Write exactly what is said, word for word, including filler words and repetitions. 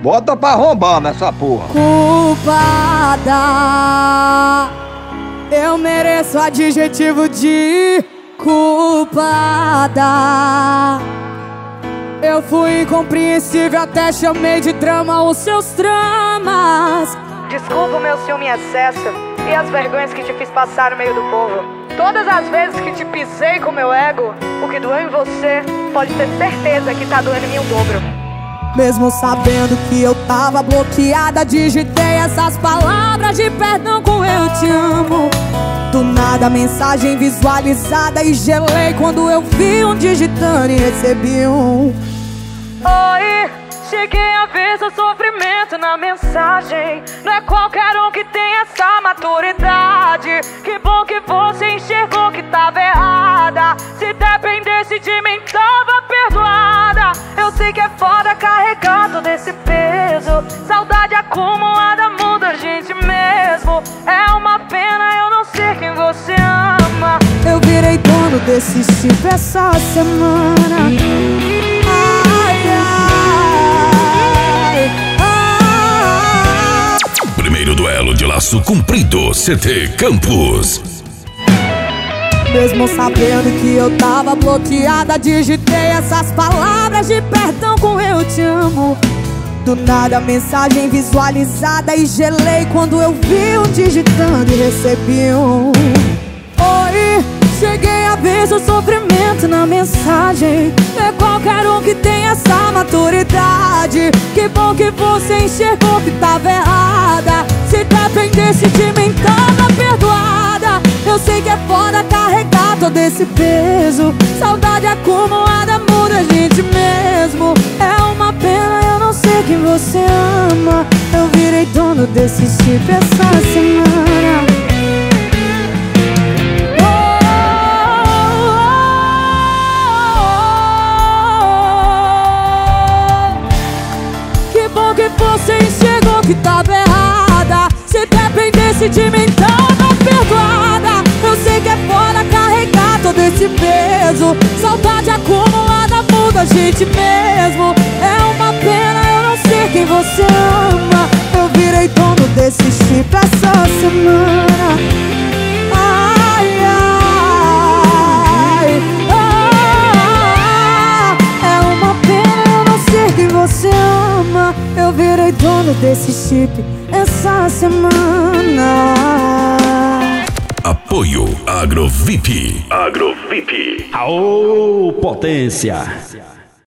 Bota pra arrombar nessa porra. Culpada, eu mereço adjetivo de culpada. Eu fui incompreensível, até chamei de drama os seus dramas. Desculpa o meu ciúme em excesso e as vergonhas que te fiz passar no meio do povo. Todas as vezes que te pisei com meu ego, o que doeu em você, pode ter certeza que tá doendo em mim o dobro. Mesmo sabendo que eu tava bloqueada, digitei essas palavras de perdão com eu te amo. Do nada, mensagem visualizada e gelei quando eu vi um digitando e recebi um oi. Cheguei a ver seu sofrimento na mensagem. Não é qualquer um que tem essa maturidade. Que bom que você enxergou que tava errada. Se dependesse de mim tava perdoada. Eu sei que é foda carregar todo esse peso. Saudade acumulada muda a gente mesmo. É uma pena eu não ser quem você ama. Eu virei dono desse chip essa semana. Ai, ai. Primeiro duelo de laço comprido, C T Campos. Mesmo sabendo que eu tava bloqueada, digitei essas palavras de perdão com eu te amo. Do nada, mensagem visualizada e gelei quando eu vi um digitando e recebi um oi. Cheguei a ver seu sofrimento na mensagem. Não é qualquer um que tem essa maturidade. Que bom que você enxergou que tava errada. Se dependesse de mim tava perdoada. Eu sei que é foda carregar todo esse peso. Saudade acumulada muda a gente mesmo. É uma pena eu não sei quem você ama. Eu virei dono desse chip essa semana. Que você enxergou que tava errada. Se dependesse de mim tava perdoada. Eu sei que é foda carregar todo esse peso. Saudade acumulada muda a gente mesmo. É uma pena eu não ser quem você ama. Eu virei dono desse chip essa semana. Ai, ai, ah, é uma pena eu não ser quem você ama. Eu virei dono desse chip essa semana. Apoio Agrovip. Agrovip. Aô, potência!